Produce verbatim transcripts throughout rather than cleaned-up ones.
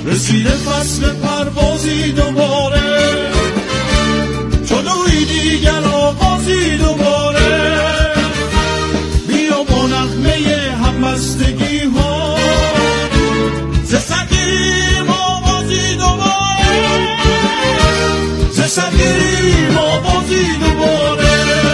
رسیده فصل پروازی دوباره، جلوی دیگر آغازی دوباره، بیا با نغمه همبستگی ها ز سگیم آوازی دوباره، ز سگیم آوازی دوباره.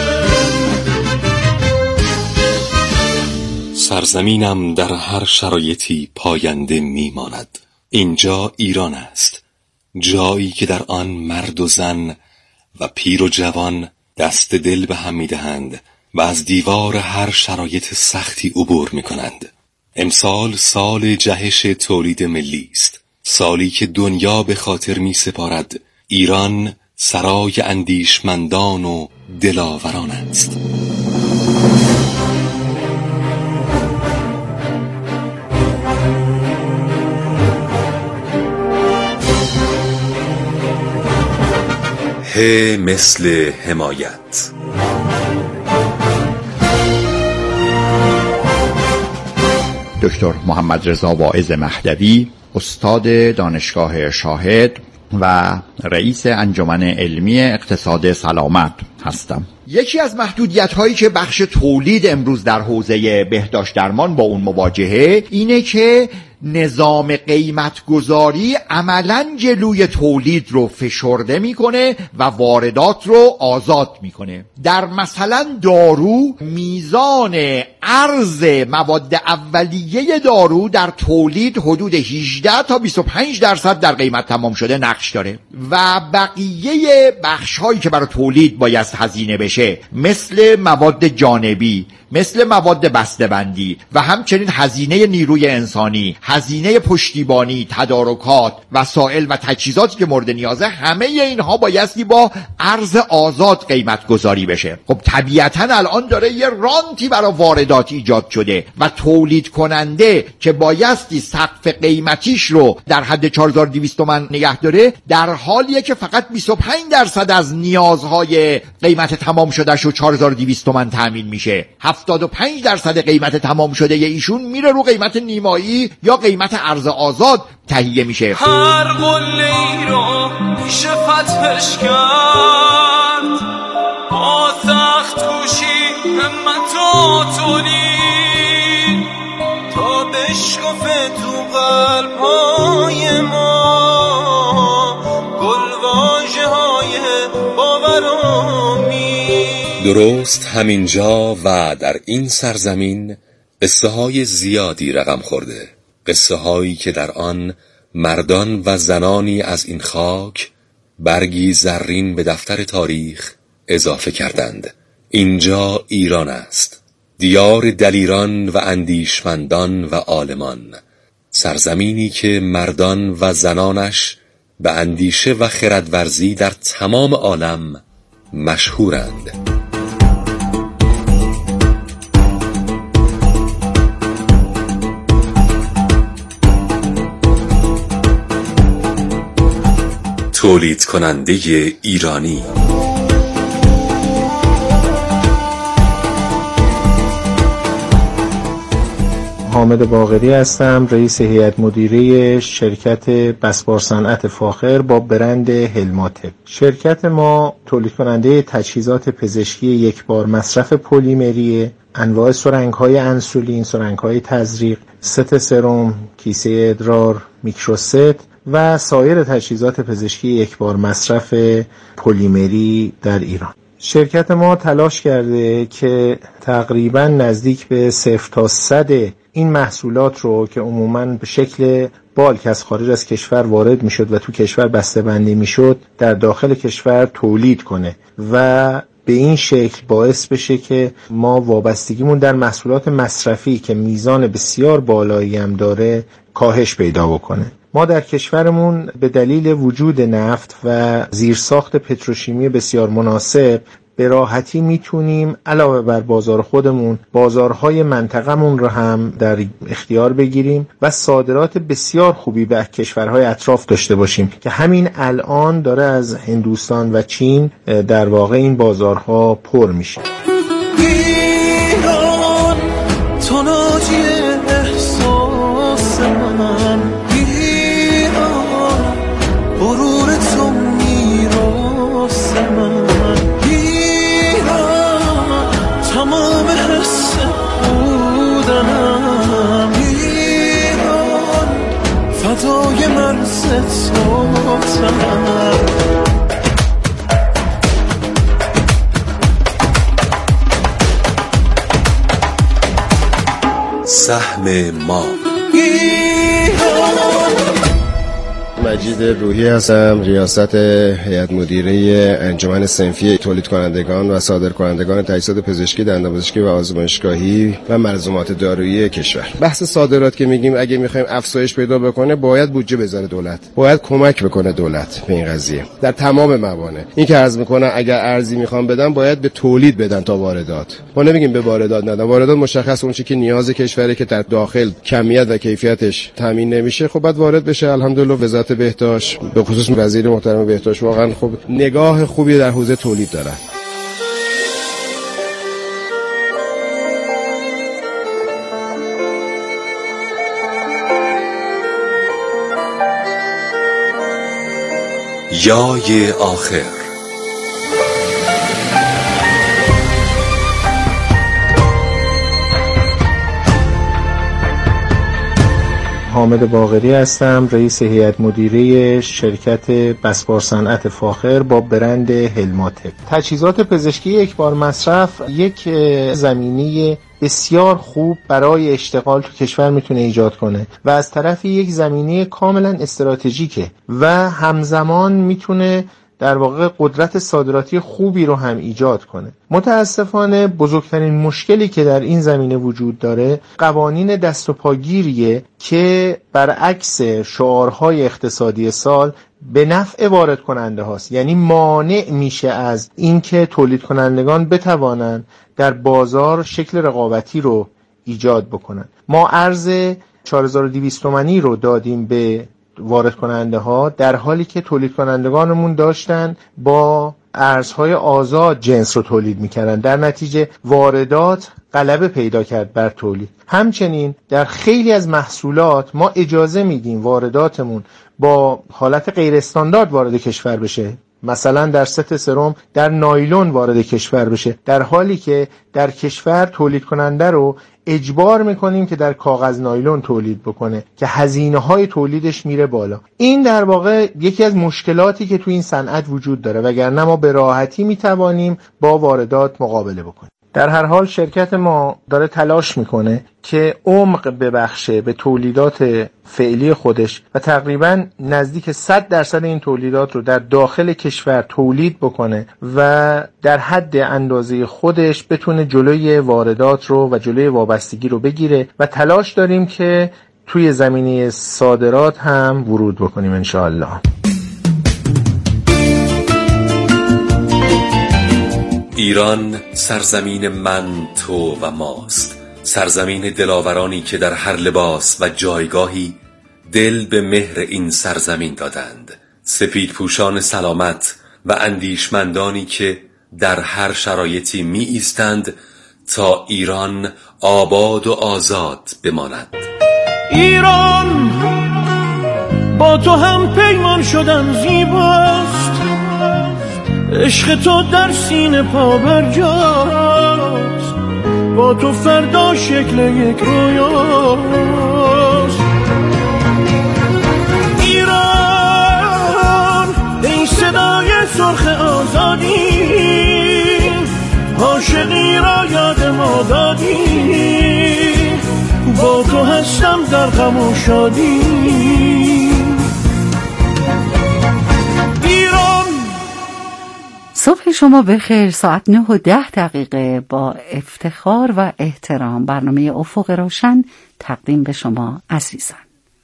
سرزمینم در هر شرایطی پاینده میماند. اینجا ایران است، جایی که در آن مرد و زن و پیر و جوان دست دل به هم میدهند و از دیوار هر شرایط سختی عبور میکنند. امسال سال جهش تولید ملی است، سالی که دنیا به خاطر می سپارد ایران سرای اندیشمندان و دلاوران است. ه مثل حمایت. دکتر محمد رضا واعظ مهدوی، استاد دانشگاه شاهد و رئیس انجمن علمی اقتصاد سلامت هستم. یکی از محدودیت هایی که بخش تولید امروز در حوزه بهداشت درمان با اون مواجهه اینه که نظام قیمت گذاری عملاً جلوی تولید رو فشرده میکنه و واردات رو آزاد میکنه. در مثلا دارو میزان عرض مواد اولیه دارو در تولید حدود هجده تا بیست و پنج درصد در قیمت تمام شده نقش داره و بقیه بخش هایی که برای تولید باید هزینه بشه مثل مواد جانبی، مثل مواد بسته‌بندی و همچنین هزینه نیروی انسانی، هزینه پشتیبانی، تدارکات، وسایل و تجهیزاتی که مورد نیازه، همه اینها بایستی با ارز آزاد قیمت گذاری بشه. خب طبیعتاً الان داره یه رانتی برای واردات ایجاد شده و تولید کننده که بایستی سقف قیمتیش رو در حد چهار هزار و دویست تومان نگه داره، در حالیه که فقط بیست و پنج درصد از نیازهای قیمت تمام شده شو چهار هزار و دویست تومان تامین میشه. هفتاد و پنج درصد قیمت تمام شده ایشون میره رو قیمت نیمایی یا قیمت ارز آزاد تهیه میشه. هر قله‌ای رو میشه فتحش کرد، با سخت کوشی همت و تولید تا بشکفه تو قلب‌های ما گلواژه های باور و امید. درست همینجا و در این سرزمین قصه های زیادی رقم خورده، قصه هایی که در آن مردان و زنانی از این خاک برگی زرین به دفتر تاریخ اضافه کردند. اینجا ایران است، دیار دلیران و اندیشمندان و عالمان، سرزمینی که مردان و زنانش به اندیشه و خردورزی در تمام عالم مشهورند. تولید کننده ایرانی. حامد باقری هستم، رئیس هیئت مدیره شرکت بسپار صنعت فاخر با برند هلماتپ. شرکت ما تولید کننده تجهیزات پزشکی یک بار مصرف پلیمری، انواع سرنگ‌های انسولین، سرنگ‌های تزریق، ست سرم، کیسه ادرار، میکروست و سایر تجهیزات پزشکی یک بار مصرف پلیمری در ایران. شرکت ما تلاش کرده که تقریباً نزدیک به صفر تا صد این محصولات رو که عموماً به شکل بالک از خارج از کشور وارد میشد و تو کشور بسته‌بندی میشد در داخل کشور تولید کنه و به این شکل باعث بشه که ما وابستگیمون در محصولات مصرفی که میزان بسیار بالایی هم داره کاهش پیدا بکنه. ما در کشورمون به دلیل وجود نفت و زیرساخت پتروشیمی بسیار مناسب به راحتی میتونیم علاوه بر بازار خودمون بازارهای منطقمون رو هم در اختیار بگیریم و صادرات بسیار خوبی به کشورهای اطراف داشته باشیم که همین الان داره از هندوستان و چین در واقع این بازارها پر میشه. ایران تو ناجی احساس من، ایران غرور تو میراث من. ایران تمام حس بودنم، ایران فدای مرز توتم. سهم ما. مجید روحی هستم، ریاست هیئت مدیره انجمن صنفی تولید کنندگان و صادر کنندگان تجهیزات پزشکی، دندانپزشکی و آزمایشگاهی و ملزومات دارویی کشور. بحث صادرات که میگیم اگه میخوایم افزایش پیدا بکنه باید بودجه بذاره دولت، باید کمک بکنه دولت به این قضیه در تمام موانع. این که عرض میکنه اگر ارزی میخوام بدن باید به تولید بدن تا واردات. ما نمیگیم به واردات ندن، واردات مشخص اون چیزی که نیاز کشوره که در داخل کمیت و کیفیتش تامین نمیشه خب باید وارد بشه. الحمدلله وزارت بهداشت به خصوص وزیر محترم بهداشت واقعا خب نگاه خوبی در حوزه تولید دارن. یای آخر. حامد باقری هستم، رئیس هیئت مدیره شرکت بسپار صنعت فاخر با برند هلماتک. تجهیزات پزشکی یک بار مصرف یک زمینه بسیار خوب برای اشتغال تو کشور میتونه ایجاد کنه و از طرفی یک زمینه کاملا استراتژیکه و همزمان میتونه در واقع قدرت صادراتی خوبی رو هم ایجاد کنه. متاسفانه بزرگترین مشکلی که در این زمینه وجود داره قوانین دست و پاگیریه که برعکس شعارهای اقتصادی سال به نفع وارد کننده هاست، یعنی مانع میشه از اینکه تولید کنندگان بتوانند در بازار شکل رقابتی رو ایجاد بکنن. ما ارز چهار هزار و دویست تومانی رو دادیم به وارد کننده ها در حالی که تولید کنندگانمون داشتن با ارزهای آزاد جنس رو تولید میکردن. در نتیجه واردات غلبه پیدا کرد بر تولید. همچنین در خیلی از محصولات ما اجازه میدیم وارداتمون با حالت غیر استاندارد وارد کشور بشه، مثلا در ست سرم در نایلون وارد کشور بشه، در حالی که در کشور تولید کننده رو اجبار میکنیم که در کاغذ نایلون تولید بکنه که هزینه های تولیدش میره بالا. این در واقع یکی از مشکلاتی که تو این صنعت وجود داره، وگرنه ما به راحتی میتوانیم با واردات مقابله بکنیم. در هر حال شرکت ما داره تلاش میکنه که عمق ببخشه به تولیدات فعلی خودش و تقریبا نزدیک صد درصد این تولیدات رو در داخل کشور تولید بکنه و در حد اندازه خودش بتونه جلوی واردات رو و جلوی وابستگی رو بگیره و تلاش داریم که توی زمینه صادرات هم ورود بکنیم انشاءالله. ایران سرزمین من، تو و ماست، سرزمین دلاورانی که در هر لباس و جایگاهی دل به مهر این سرزمین دادند، سپید پوشان سلامت و اندیشمندانی که در هر شرایطی می ایستند تا ایران آباد و آزاد بماند. ایران با تو هم پیمان شدن زیباست، عشق تو در سینه پا برجاست، با تو فردا شکل یک رویاست. ایران ای صدای سرخ آزادی، عاشقی را یاد ما دادی، با تو هستم در غم و شادی. صبح شما بخیر. ساعت نه و ده دقیقه با افتخار و احترام برنامه افق روشن تقدیم به شما عزیزان.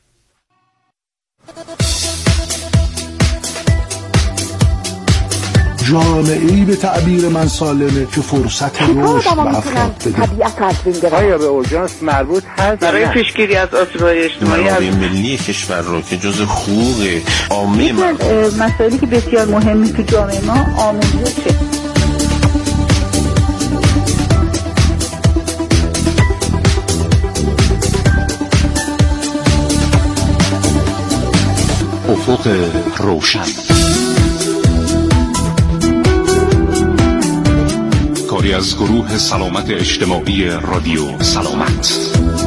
جامعه‌ای به تعبیر من سالمه که فرصت رشد به افراد بده. آیا به اورژانس مربوط هست برای پیشگیری از آسیب‌های اجتماعی منابع ملی کشور رو که جز حقوق عامه من مسائلی که بسیار مهمی تو جامعه ما آموزشه. افق روشن. کاری از گروه سلامت اجتماعی رادیو سلامت.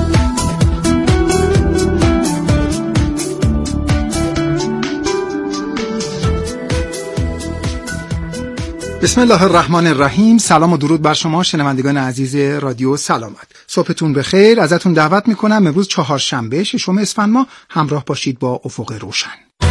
بسم الله الرحمن الرحیم. سلام و درود بر شما شنوندگان عزیز رادیو سلامت. صبحتون بخیر. ازتون دعوت میکنم امروز چهارشنبه ششم اسفند ماه همراه باشید با افق روشن.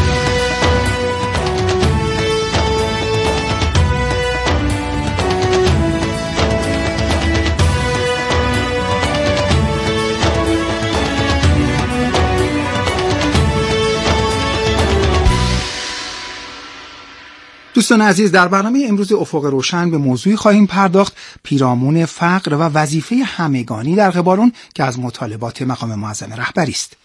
دوستان عزیز، در برنامه امروز افق روشن به موضوعی خواهیم پرداخت: پیرامون فقر و وظیفه همگانی در قبال که از مطالبات مقام معظم رهبری است.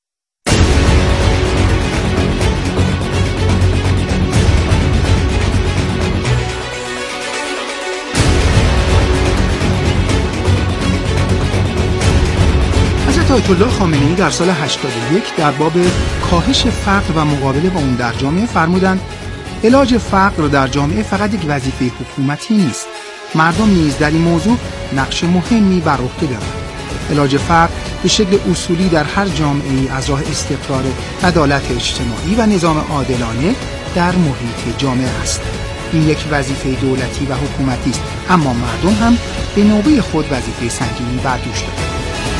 حضرت آیت الله خامنه‌ای در سال هشتاد و یک در باب کاهش فقر و مقابله با اون در جامعه فرمودند: علاج فقر در جامعه فقط یک وظیفه حکومتی نیست. مردم نیز در این موضوع نقش مهمی بر عهده دارند. علاج فقر به شکل اصولی در هر جامعه‌ای از راه استقرار، عدالت اجتماعی و نظام عادلانه در محیط جامعه است. این یک وظیفه دولتی و حکومتی است، اما مردم هم به نوبه خود وظیفه سنگینی بر دوش دارند.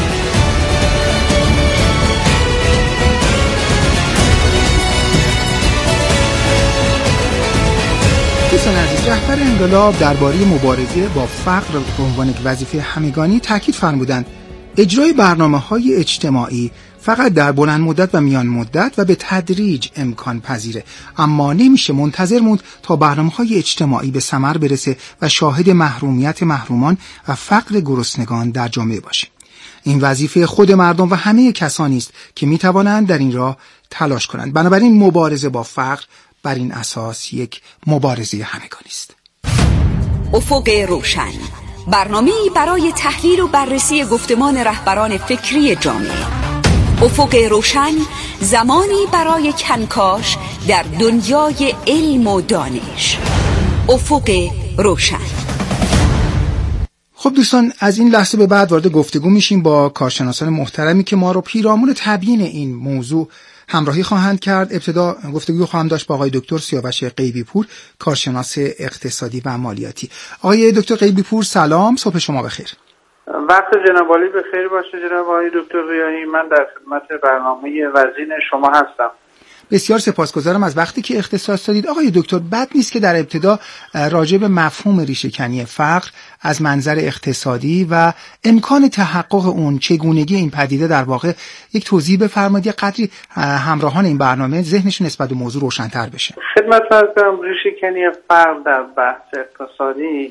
دوستان عزیز، رهبر انقلاب درباره مبارزه با فقر به عنوان یک وظیفه همگانی تاکید فرمودند: اجرای برنامه‌های اجتماعی فقط در بلند مدت و میان مدت و به تدریج امکان پذیره، اما نمیشه منتظر موند تا برنامه‌های اجتماعی به ثمر برسه و شاهد محرومیت محرومان و فقر گرسنگان در جامعه باشیم. این وظیفه خود مردم و همه کسانی است که میتوانند در این راه تلاش کنند. بنابراین مبارزه با فقر بر این اساس یک مبارزه همگانی است. افق روشن، برنامه‌ای برای تحلیل و بررسی گفتمان رهبران فکری جامعه. افق روشن، زمانی برای کنکاش در دنیای علم و دانش. افق روشن. خب دوستان، از این لحظه به بعد وارد گفتگو میشیم با کارشناسان محترمی که ما رو پیرامون تبیین این موضوع همراهی خواهند کرد. ابتدا گفتگو خواهم داشت با آقای دکتر سیاوش غیبی پور، کارشناس اقتصادی و مالیاتی. آقای دکتر غیبی پور سلام، صبح شما بخیر. وقت جناب عالی بخیر باشه جناب آقای دکتر ریاحی. من در خدمت برنامه وزین شما هستم. بسیار سپاسگزارم از وقتی که اختصاص دادید. آقای دکتر، بد نیست که در ابتدا راجع به مفهوم ریشه‌کنی فقر از منظر اقتصادی و امکان تحقق اون، چگونگی این پدیده در واقع یک توضیح بفرمایید، یک قدری همراهان این برنامه ذهنشون نسبت به موضوع روشن‌تر بشه. خدمت عرض کنم ریشه‌کنی فقر در بحث اقتصادی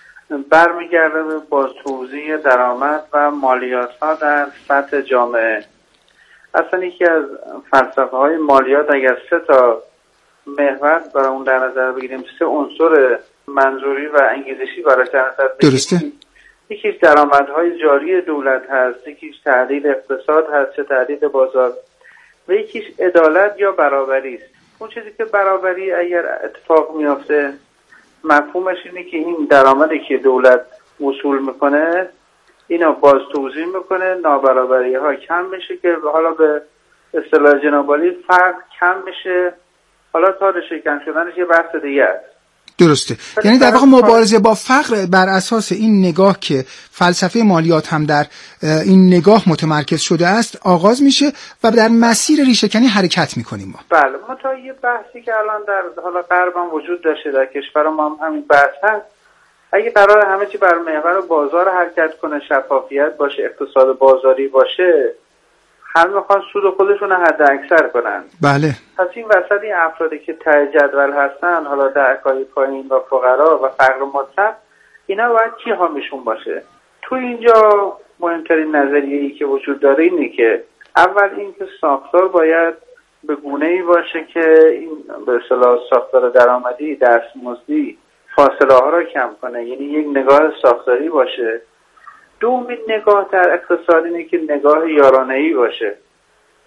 برمیگرده به بازتوزیع درآمد و مالیات‌ها در سطح جامعه. اصلا یکی از فلسفه های مالیات اگر سه تا محور برای اون در نظر بگیریم، سه عنصر منظوری و انگیزشی برای در نظر بگیریم، درسته؟ یکیش درآمدهای جاری دولت هست، یکیش تحلیل اقتصاد هست چه تحلیل بازار، و یکیش عدالت یا برابری است. اون چیزی که برابری اگر اتفاق میافته مفهومش اینه که این درآمدی که دولت وصول میکنه اینا باز توضیح میکنه، نابرابری ها کم میشه که حالا به اصطلاح جنابالی فقر کم میشه. حالا تا شکن شدنش یه بحث دیگه است. درسته. یعنی در واقع مبارزه با فقر بر اساس این نگاه که فلسفه مالیات هم در این نگاه متمرکز شده است آغاز میشه و در مسیر ریشه‌کنی حرکت میکنیم ما. بله، ما تا یه بحثی که الان در حالا غرب هم وجود داشته، در کشور ما هم همین بحث هست. اگه قرار همه چی بر محور بازار حرکت کنه، شفافیت باشه، اقتصاد بازاری باشه، همه میخوان سود خودشون حد اکثر کنن. بله. پس این وسط این افرادی که ته جدول هستن، حالا دهکای پایین و فقرا و فقر مطلق، اینا باید کی حامیشون باشه؟ تو اینجا مهمترین نظریه‌ای که وجود داره اینه که اول اینکه ساختار باید به گونه‌ای باشه که این به اصطلاح ساختار درآمدی، دستمزدی فاصله ها را کم کنه، یعنی یک نگاه ساختاری باشه. دومین نگاه در اقتصاد اینه که نگاه یارانه‌ای باشه.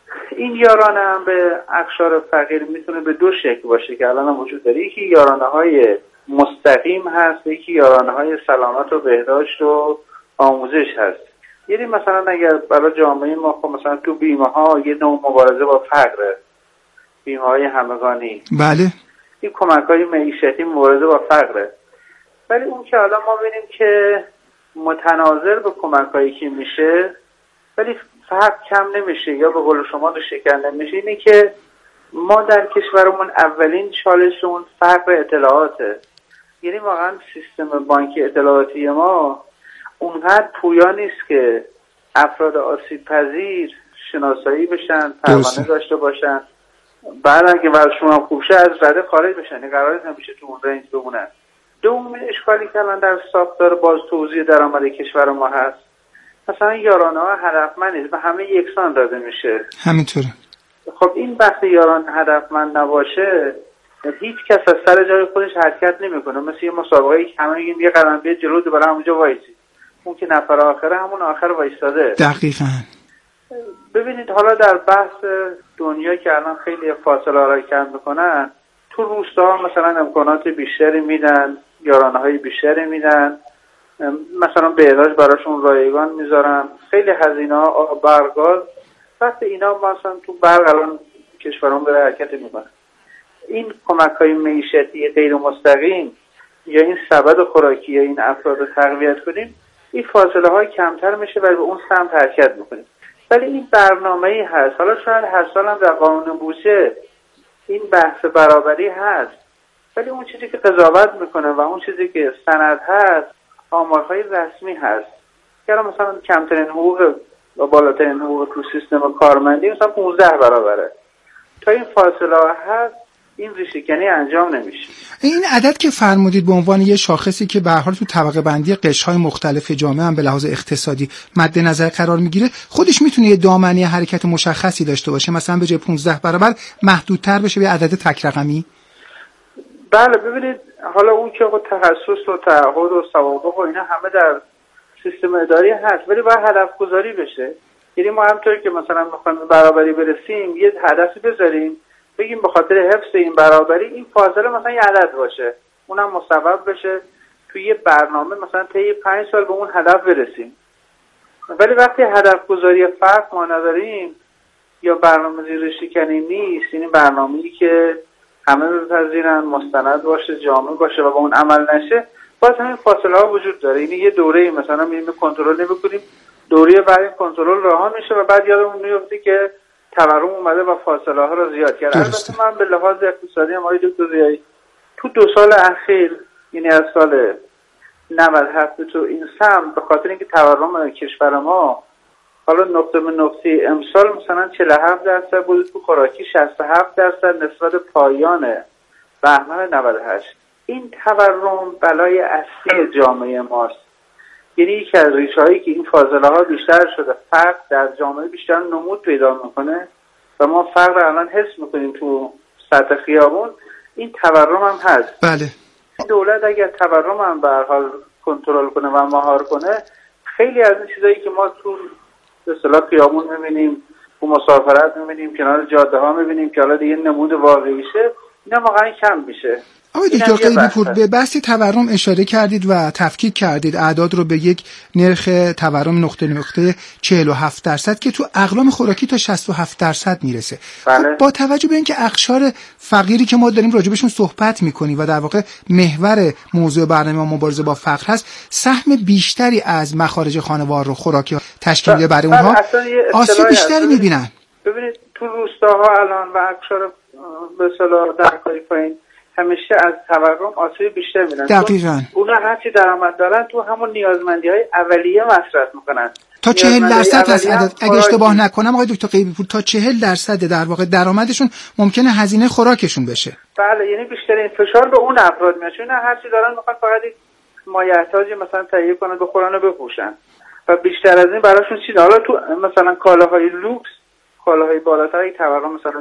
این یارانه هم به اقشار فقیر میتونه به دو شکل باشه که الان هم وجود داره. یکی یارانه های مستقیم هست، یکی یارانه های سلامت و بهداشت و آموزش هست. یعنی مثلا اگر برای جامعه ما خب مثلا تو بیمه ها یه نوع مبارزه با فقره، بیمه های همگانی، بله، این کمک های معیشتی مبارزه با فقره. ولی اون که الان ما ببینیم که متناظر به کمک هایی که میشه ولی فقط کم نمیشه یا به قول شما رو شکن نمیشه، اینه که ما در کشورمون اولین چالشمون فقر اطلاعاته. یعنی واقعا سیستم بانکی اطلاعاتی ما اونقدر پویا نیست که افراد آسیب پذیر شناسایی بشن، پروانه داشته باشن، بعد اگه ورشون هم خوب شه از رده خارج بشن، این قرار نمیشه تو اون رنج بمونن. دومین اشکالی که الان در ساختار باز توزیع درآمد کشور ما هست، مثلا یارانه ها هدفمند نیست، به همه یکسان داده میشه. همینطوره. خب این وقتی یارانه هدفمند نباشه هیچ کس از سر جای خودش حرکت نمیکنه. مثل یه مسابقه‌ای که همه میگیم یه قدم بیاد جلو دوباره همونجا وایسی، اون که نفر آخره همون آخر وایستاده. دقیقاً. ببینید حالا در بحث دنیا که الان خیلی فاصله را کم میکنن، تو روستاها مثلا امکانات بیشتری میدن، یارانه های بیشتری میدن، مثلا بهداشت براشون رایگان میذارن، خیلی هزینه ها برگاز. وقتی اینا مثلا تو برق الان کشورمون داره حرکت میکنه، این کمک های معیشتی غیر مستقیم یا این سبد خوراکی یا این افراد رو تقویت کنیم، این فاصله های کمتر میشه و به اون سمت حرکت میکنیم. ولی این برنامه‌ای هست. حالا شاید هر سال هم در قانون بودجه این بحث برابری هست، ولی اون چیزی که قضاوت میکنه و اون چیزی که سند هست آمارهای رسمی هست. که مثلا کمترین حقوق و بالاترین حقوق تو سیستم کارمندی مثلا پانزده برابره. تا این فاصله هست این ریشه‌کنی انجام نمیشه. این عدد که فرمودید به عنوان یه شاخصی که به هر حال تو طبقه بندی قشرهای مختلف جامعه هم به لحاظ اقتصادی مد نظر قرار میگیره، خودش میتونه یه دامنه حرکت مشخصی داشته باشه، مثلا به جای پانزده برابر محدودتر بشه به عدد تک رقمی؟ بله ببینید حالا اون که تخصص و تعهد و سوابق و اینا همه در سیستم اداری هست، ولی باید هدف گذاری بشه. یعنی ما همونطور که مثلا میخوایم برابری برسیم یه هدفی بذاریم، بگیم به خاطر حفظ این برابری این فاصله مثلا یه عدد باشه، اونم مصوب بشه توی یه برنامه، مثلا طی پنج سال به اون هدف برسیم. ولی وقتی هدف گذاری فرق ما نداریم یا برنامه ریشه‌کنی نیست، یعنی برنامه‌ای که همه بپذیرن، مستند باشه، جامع باشه و با اون عمل نشه، باز همین فاصله ها وجود داره. یعنی یه دوره مثلا میریم کنترل نمی‌کنیم، دوره بعد کنترل رها میشه و بعد یادمون میفته که تورم اومده و فاصله ها رو زیاد کرد. البته من به لحاظ اقتصادی هم آقای دکتر ریایی تو دو سال اخیر، یعنی از سال نود هفت تو این سمت، به خاطر اینکه تورم کشور ما حالا نقطه به نقطه امسال مثلا چهل و هفت درصد بود، تو خوراکی شصت و هفت درصد نسبت پایان بهمن نود و هشت. این تورم بلای اصلی جامعه ماست. یعنی یکی از ریشه‌هایی که این فاصله ها بیشتر شده، فقر در جامعه بیشتر نمود پیدا میکنه و ما فقر الان حس میکنیم تو سطح خیابون، این تورم هم هست. بله. دولت اگر تورم هم به هر حال کنترل کنه و مهار کنه، خیلی از این چیزایی که ما تو به اصطلاح خیابون میبینیم، تو مسافرت میبینیم، کنار جاده ها میبینیم که حالا دیگه نمود واقعیشه، اینا واقعا کم میشه. آقای دکتر قیبی‌پور به بحث تورم اشاره کردید و تفکیک کردید اعداد رو به یک نرخ تورم نقطه نقطه چهل و هفت درصد که تو اقلام خوراکی تا شصت و هفت درصد میرسه. بله. با توجه به اینکه اقشار فقیری که ما داریم راجبشون صحبت میکنیم و در واقع محور موضوع برنامه مبارزه با فقر هست، سهم بیشتری از مخارج خانوار رو خوراکی تشکیل میده برای اونها، آسیب بیشتری میبینن. ببینید تو روستاها الان و اقشار به اصطلاح درکای پایین همیشه از تورم آسیب بیشتر میدن. دقیقاً. اونا هرچی درآمد دارن تو همون نیازمندی های اولیه مصرف میکنن. تا چهل درصد از عدد اگه اشتباه نکنم آقای دکتر قیبی‌پور، تا چهل درصد در واقع درآمدشون ممکنه هزینه خوراکشون بشه. بله، یعنی بیشترین فشار به اون افراد میاد، چون هرچی دارن میخوان فقط مایحتاجی مثلا تهیه کنن، بخورن و بپوشن و بیشتر از این براشون چیز. حالا تو مثلا کالاهای لوکس، کالاهای بالاتر تورم مثلا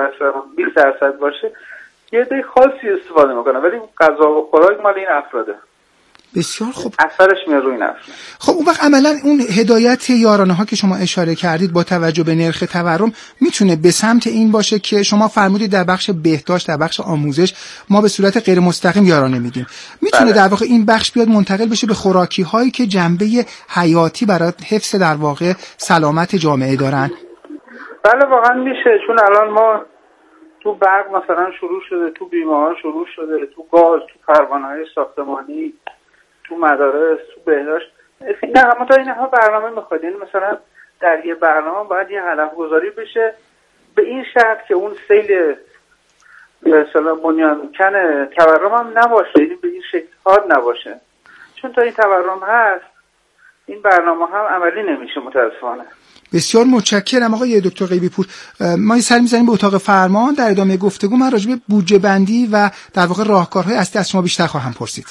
بیست درصد باشه، یه دی خاصی استفاده میکنه، ولی غذا و خوراک مال این افراده. بسیار خوب. اثرش میاد روی نفس. خب اون وقت عملا اون هدایت یارانه ها که شما اشاره کردید با توجه به نرخ تورم میتونه به سمت این باشه که شما فرمودید در بخش بهداشت، در بخش آموزش ما به صورت غیر مستقیم یارانه میدیم، میتونه بله. در واقع این بخش بیاد منتقل بشه به خوراکی هایی که جنبه حیاتی برای حفظ در واقع سلامت جامعه دارن. بله واقعا میشه، چون الان ما تو برق مثلا شروع شده، تو بیمار شروع شده، تو گاز، تو پروانه‌های ساختمانی، تو مدارس، تو بهداشت. نه اما تا اینها برنامه میخواد، یعنی مثلا در یه برنامه باید یه هدف گذاری بشه به این شرط که اون سیل مثلا بنیان کن تورم هم نباشه، یعنی به این شکل حاد نباشه، چون تا این تورم هست این برنامه هم عملی نمیشه متاسفانه. بسیار متشکرم آقای دکتر غیبی پور. ما سر می‌زنیم به اتاق فرمان. در ادامه گفتگو من راجع به بودجه بندی و در واقع راهکارهای اصلی از شما بیشتر خواهم پرسید.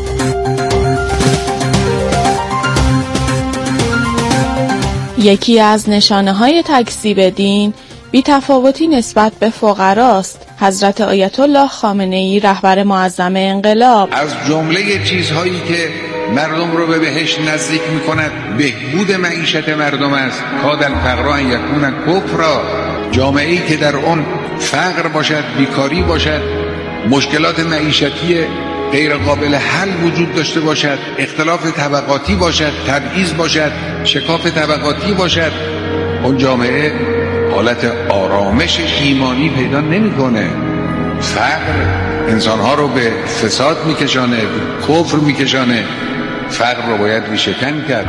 یکی از نشانه‌های تکذیب دین بی‌تفاوتی نسبت به فقراست. حضرت آیت الله خامنه‌ای رهبر معظم انقلاب از جمله چیزهایی که مردم رو به بهشت نزدیک می‌کند بهبود معیشت مردم است. کاد الفقر ان یکون کفرا، جامعه‌ای که در آن فقر باشد، بیکاری باشد، مشکلات معیشتی غیر قابل حل وجود داشته باشد، اختلاف طبقاتی باشد، تبعیض باشد، شکاف طبقاتی باشد، اون جامعه حالت آرامش ایمانی پیدا نمی‌کنه. فقر انسان‌ها رو به فساد می‌کشانه، به کفر می‌کشانه. فقر رو باید ریشه‌کن کرد.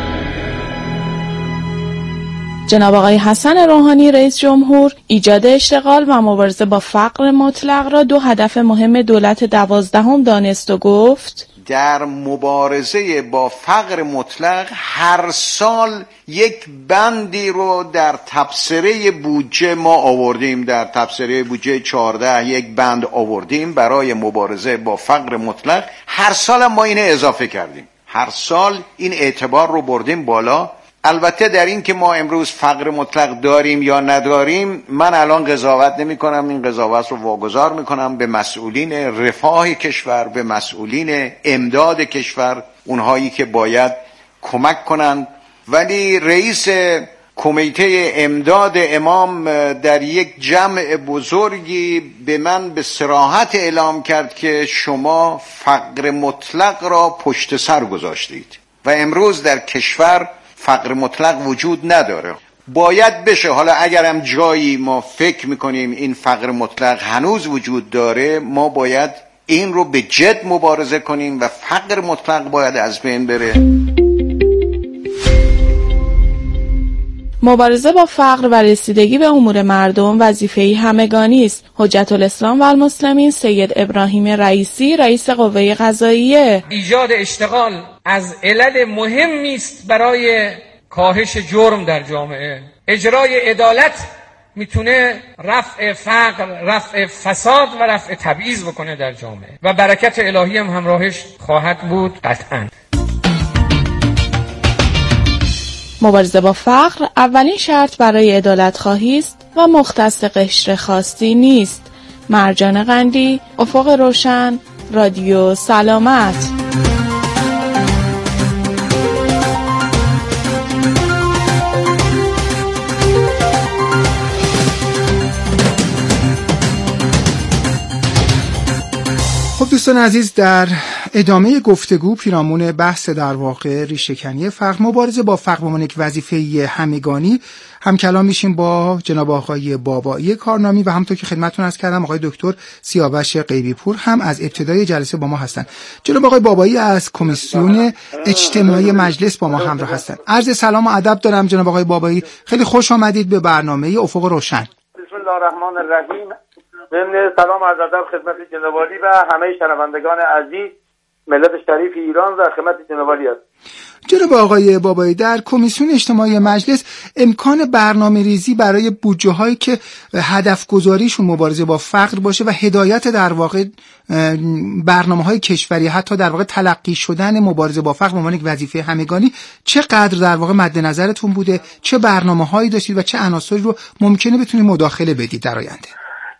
جناب آقای حسن روحانی رئیس جمهور ایجاد اشتغال و مبارزه با فقر مطلق را دو هدف مهم دولت دوازدهم دانست و گفت در مبارزه با فقر مطلق هر سال یک بندی رو در تبصره بودجه ما آوردیم، در تبصره بودجه چهارده یک بند آوردیم برای مبارزه با فقر مطلق. هر سال ما اینه اضافه کردیم، هر سال این اعتبار رو بردیم بالا. البته در این که ما امروز فقر مطلق داریم یا نداریم من الان قضاوت نمی کنم، این قضاوت رو واگذار می کنم به مسئولین رفاه کشور، به مسئولین امداد کشور، اونهایی که باید کمک کنند. ولی رئیس کمیته امداد امام در یک جمع بزرگی به من به صراحت اعلام کرد که شما فقر مطلق را پشت سر گذاشتید و امروز در کشور فقر مطلق وجود نداره. باید بشه، حالا اگرم جایی ما فکر میکنیم این فقر مطلق هنوز وجود داره، ما باید این رو به جد مبارزه کنیم و فقر مطلق باید از بین بره. مبارزه با فقر و رسیدگی به امور مردم وظیفه‌ای همگانی است. حجت الاسلام و المسلمین سید ابراهیم رئیسی رئیس قوه قضاییه ایجاد اشتغال از علل مهمی است برای کاهش جرم در جامعه. اجرای عدالت میتونه رفع فقر، رفع فساد و رفع تبعیض بکنه در جامعه و برکت الهی هم همراهش خواهد بود قطعاً. مبارزه با فقر اولین شرط برای عدالت خواهی است و مختص قشر خاصی نیست. مرجان قندی، افق روشن، رادیو سلامت. خب دوستان عزیز، در ادامه گفتگو پیرامون بحث در واقع ریشه‌کنی فقر، مبارزه با فقر به عنوان یک وظیفه همگانی، هم کلام میشیم با جناب آقای بابایی کارنامی و همونطور که خدمتتون عرض کردم آقای دکتر سیاوش غیبی پور هم از ابتدای جلسه با ما هستن. جناب آقای بابایی از کمیسیون اجتماعی مجلس با ما همراه هستن. عرض سلام و ادب دارم جناب آقای بابایی، خیلی خوش آمدید به برنامه افق روشن. بسم الله الرحمن الرحیم. ضمن سلام عرض ادب خدمت جناب عالی و همه شنوندگان عزیز ملت شریف ایران و خدمت جناب عالی است. جناب آقای بابایی، در کمیسیون اجتماعی مجلس امکان برنامه ریزی برای بودجه هایی که هدف گذاریشون مبارزه با فقر باشه و هدایت در واقع برنامه های کشوری، حتی در واقع تلقی شدن مبارزه با فقر به عنوان یک وظیفه همگانی، چقدر در واقع مد نظرتون بوده؟ چه برنامه هایی داشتید و چه عناصری رو ممکنه بتونید مداخله بدید در آینده؟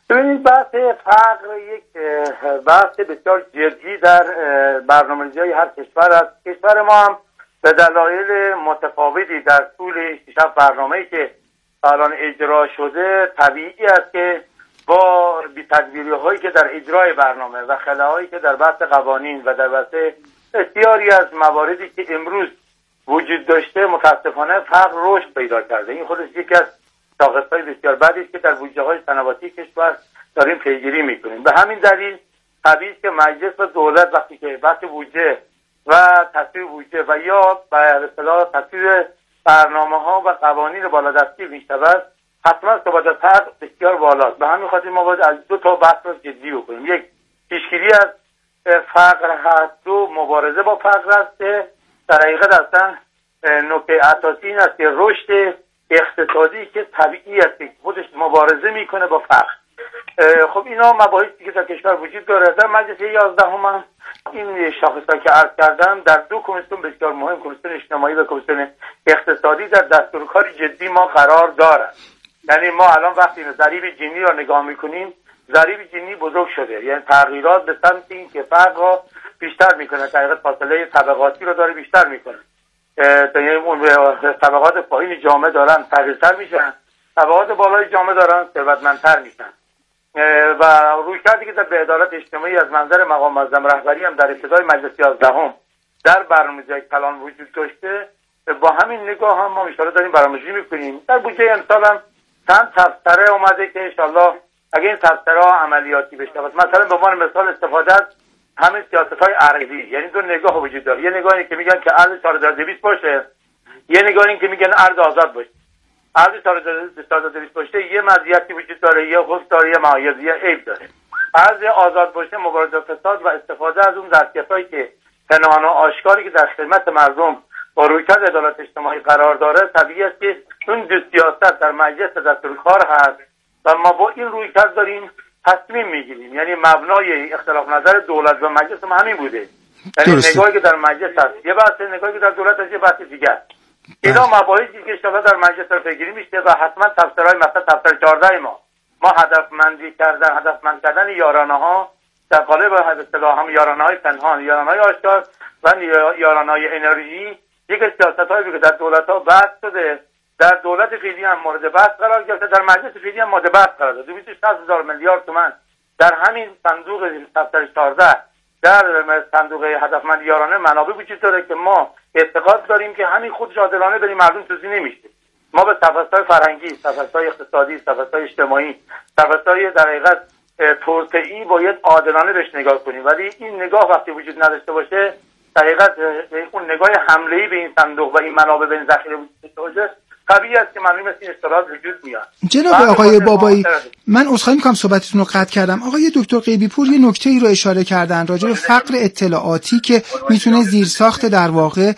ببینید بحث فقر یک بحث بسیار جدی در برنامه‌ریزی‌های هر کشور است. کشور ما هم به دلایل متفاوتی در طول شش برنامه‌ای که الان اجرا شده طبیعی است که با بی‌تدبیری‌هایی که در اجرای برنامه و خلاهایی که در بحث قوانین و در بحث بسیاری از مواردی که امروز وجود داشته متاسفانه فقر رشد پیدا کرده. این خودش یکی از شاخص‌های بسیار بدی است که در بودجه‌های صنعتی کشور داریم پیگیری می‌کنیم. به همین دلیل طبیعی است که مجلس و دولت وقتی که بحث بودجه و تصویب بودجه و یا به اصطلاح تصویب برنامه‌ها و قوانین بالادستی می‌شود، حتما ثبات فقر بسیار بالاست. به همین خاطر ما باید از دو تا بحث رو جدی بکنیم. یک، پیشگیری از فقر هست. دو، مبارزه با فقر است که در حقیقت اصلا نکته اساسی این است که رشد اقتصادی که طبیعی است که خودش مبارزه میکنه با فقر. خب اینا مباحثی که در کشور وجود داره. در مجلس یازدهم هم این شاخص‌ها که عرض کردم در دو کمیسیون بسیار مهم، کمیسیون اجتماعی و کمیسیون اقتصادی، در دستورکار جدی ما قرار دارد. یعنی ما الان وقتی ضریب جینی را نگاه میکنیم، ضریب جینی بزرگ شده، یعنی تغییرات به سمت این که فقر را بیشتر میکنه، در حقیقت فاصله طبقاتی رو داره بیشتر میکنه. یعنی اون طبقات پایین جامعه دارن فقیرتر میشن، طبقات بالای جامعه دارن ثروتمندتر میشن. و رویکردی که به عدالت اجتماعی از منظر مقام معظم رهبری هم در ابتدای مجلس یازدهم در برنامه‌ریزی کلان وجود داشته، با همین نگاه هم ما ان شاءالله داریم برنامه‌ریزی میکنیم. در بودجه امسال هم چند تبصره اومده که ان شاءالله اگه این تبصره‌ها عملیاتی بشه، مثلا به عنوان مثال استفاده از همین سیاست‌های ارزی، یعنی دو نگاه وجود داره. یه نگاهی که میگن که ارز چهار هزار و دویست باشه، یه نگاهی که میگن ارز آزاد باشه. ارز چهار هزار و دویست باشه یه مزیتی وجود داره، یه حسن داره، یه معایب، یه عیب داره. ارز آزاد باشه مبارزه با فساد و استفاده از اون ظرفیت‌هایی که پنهان و آشکاری که در خدمت مردم با رویکرد عدالت اجتماعی قرار داره، طبیعی است که اون دو سیاست در مجلس دستورکار هست و ما با این رویکرد داریم تصمیم میگیریم. یعنی مبنای اختلاف نظر دولت و مجلس هم همین بوده. یعنی نگاهی که در مجلس هست یه بحث، نگاهی که در دولت هست یه بحث دیگر. اینا مباحثی که شما در مجلس در پیگیری میشه و حتما تفسیرهای مثلا تفسیر چهارده ما ما هدفمندی کردن هدفمند کردن یارانه‌ها در قالب به اصطلاح هم یارانه‌های پنهان، یارانه‌های آشکار و یارانه‌های انرژی، یک سیاست‌هایی که در دولت‌ها بحث شده، در دولت فعلی هم مورد بحث قرار گرفته، در مجلس فعلی هم مورد بحث قرار داده. بیست و شش هزار میلیارد تومان در همین صندوق تفسیر چهارده در صندوق هدفمند یارانه منابع وجود داره که ما اعتقاد داریم که همین خودش عادلانه برای مردم توزیع نمیشه. ما به تفسیر فرهنگی، تفسیر اقتصادی، تفسیر اجتماعی، تفسیر در حقیقت توسعه‌ای باید عادلانه بهش نگاه کنیم، ولی این نگاه وقتی وجود نداشته باشه، در حقیقت اون نگاه حمله‌ای به این صندوق و این منابع به این ذخیره وجود داشته باشه، طبیعی است که معلومه این اختلاط وجود میاد. جناب آقای بابایی، من عذرخواهی می‌کنم صحبتتون رو قطع کردم. آقای دکتر غیبی پور یه نکته‌ای رو اشاره کردن راجع به فقر اطلاعاتی که میتونه زیرساخت در واقع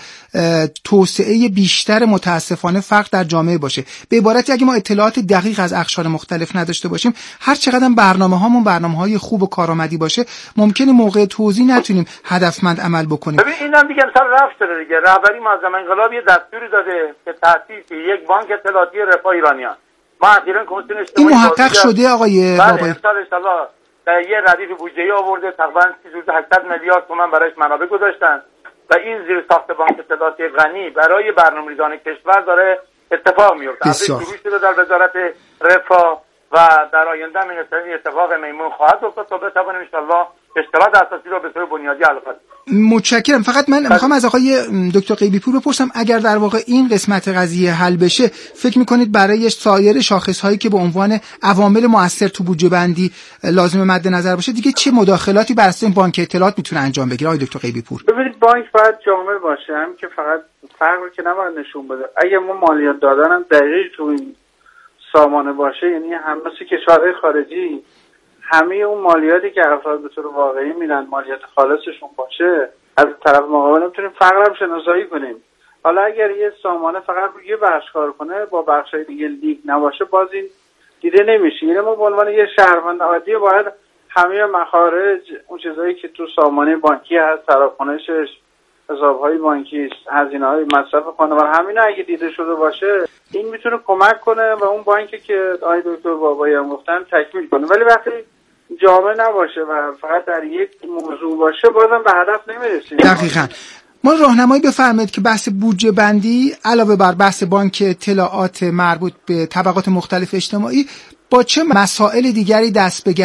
توسعه بیشتر متاسفانه فقر در جامعه باشه. به عبارتی اگه ما اطلاعات دقیق از اقشار مختلف نداشته باشیم، هر چقدر برنامه‌هامون برنامه‌های خوب و کارآمدی باشه، ممکنه موقع توزیع نتونیم هدفمند عمل بکنیم. ببین اینم دیگه مثلا رفت شده دیگه. رهبری معظم انقلاب یه دستوری داده که تأسیس یک بانک اطلاعاتی رفاه ایرانیان. ما اخیراً کمیسیون اجتماعی این محقق شده آقای بابایی. بله ان شاءالله در یه ردیف بودجه‌ای آورده، تقریباً هشتصد میلیارد تومان برایش منابع گذاشتن و این زیر ساخت بانک اطلاعاتی غنی برای برنامه‌ریزان کشور داره اتفاق میفته. شروع شده در وزارت رفاه و در آینده این اتفاق میمون خواهد افتاد تا بتوانیم ان شاءالله اشکالات اساسی رو به طور بنیادی حل کنیم. متشکرم. فقط من میخوام از آقای دکتر غیبی پور بپرسم اگر در واقع این قسمت قضیه حل بشه، فکر میکنید برای سایر شاخص‌هایی که به عنوان عوامل مؤثر تو بودجه بندی لازم مد نظر باشه، دیگه چه مداخلاتی بر اساس بانک اطلاعات میتونه انجام بگیره آقای دکتر غیبی پور؟ ببینید بانک باید جامع باشه، هم که فقط فرقی که نباید نشون بده. اگه ما مالیات دادن هم دقیق تو این سامانه باشه، یعنی همه کشورهای خارجی همه اون مالیاتی که افراد به طور واقعی میدن مالیات خالصشون باشه، از طرف مقابل میتونیم فقر هم شناسایی کنیم. حالا اگر یه سامانه فقط روی یه بخش کار کنه با بخشای دیگه لیگ نباشه، باز این دیده نمیشه. یعنی ما به عنوان یه شهروند عادی باید همه مخارج اون چیزایی که تو سامانه بانکی هست، تراکنشش، حساب‌های بانکی است، هزینه‌های مصرف خانوار، همینا اگه دیده شده باشه این میتونه کمک کنه و اون بانکی که آقای دکتر بابایی هم گفتن تکمیل کنه. ولی وقتی جامع نباشه و فقط در یک موضوع باشه بازم به هدف نمیرسیم. دقیقاً. ما راهنمایی بفرمایید که بحث بودجه بندی علاوه بر بحث بانک اطلاعات مربوط به طبقات مختلف اجتماعی با چه مسائل دیگری دست به